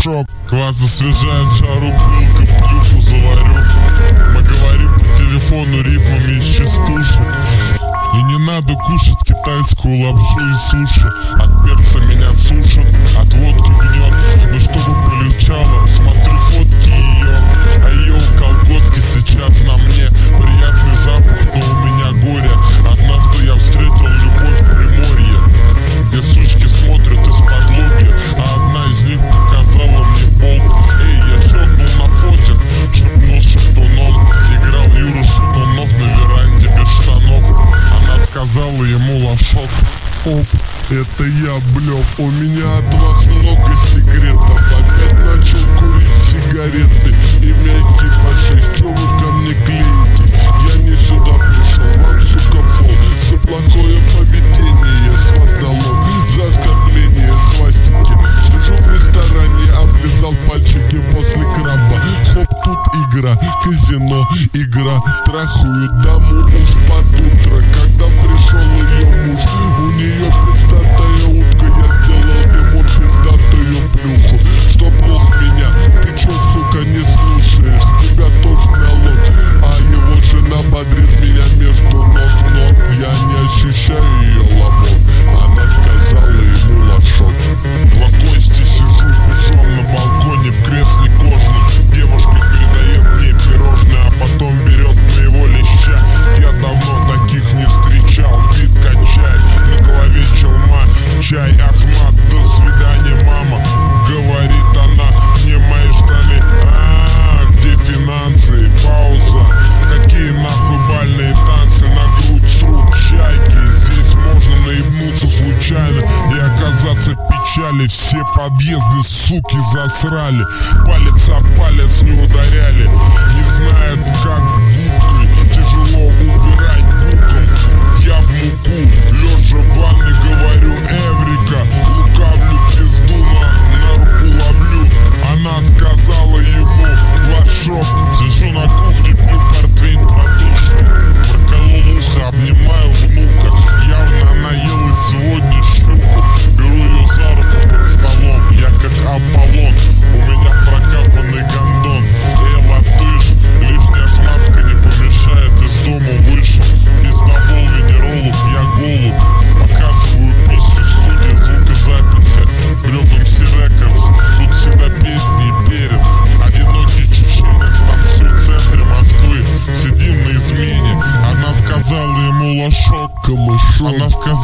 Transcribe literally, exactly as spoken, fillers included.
лошок. Квас освежает шару, пылка, плюху заварю. Мы говорим по телефону рифмами из частушек. И не надо кушать китайскую лапшу и суши. От перца меня сушат, от водки гнет. Но чтобы полегчало, смотрю фотки ее. А ее колготки сейчас на мне. Приятный запах, но у меня горе. Однажды я встретил любовь в Приморье, где сучки смотрят из-под лобья, а одна из них показала мне болт. Эй, я щелкнул на фотик, шепнул шептуном. Играл Юра Шатунов на веранде без штанов. Она сказала ему: лошок, оп, это я, блёв. У меня от вас много секретов. Опять начал курить сигареты и мягкий фашист. Чё вы ко мне клеите? Я не сюда пришел, вам, сука, фол. За плохое поведение с вас налог, за оскорбление свастики. Сижу в ресторане, облизал пальчики после краба. Хоп, тут игра, казино, игра. Трахают даму уж под утро. Когда пришел ее муж, у нее пиздатая утка. Я сделал ему пиздатую плюху. Что плох меня, ты чё, сука, не слушаешь? С тебя тоже налог. А его жена бодрит меня между ног-ног. Я не ощущаю ее лобок. Она сказала ему: лошок. В кости сижу пешом на балконе в кресле кожаном. Девушка передает мне пирожное, а потом берет моего леща. Я давно таких не встречал. Вид качает, на голове челма, чай, Ахмат, до свидания, мама. Говорит она мне мои штаны. А, где финансы? Пауза. Какие нахуй бальные танцы на грудь с рук чайки? Здесь можно наебнуться случайно и оказаться в печали. Все подъезды, суки, засрали. Палец о палец не ударяли. Не знают, как губкой тяжело убирать буком. Я в муку, лежа в ванной, говорю: Эврика. Лукавлю, пизду на, на руку ловлю. Она сказала ему: лошок. Сижу на кухне, пью портвейн продушный. Проколол ухо, обнимаю внука. Явно она ела сегодня щуку. Беру ее за руку под столом. Я как Аполлон, у меня прокапанный гондон. Эй, латыш, лишняя смазка не помешает. Из дома вышел, из набол венеролог, я голубь. Показываю писсу, студия звукозаписи. Блёв эм си Records, тут всегда песни и перец. Одинокий чеченец танцует в центре Москвы. Сидим на измене. Она сказала ему: лошок, камышом. Она сказала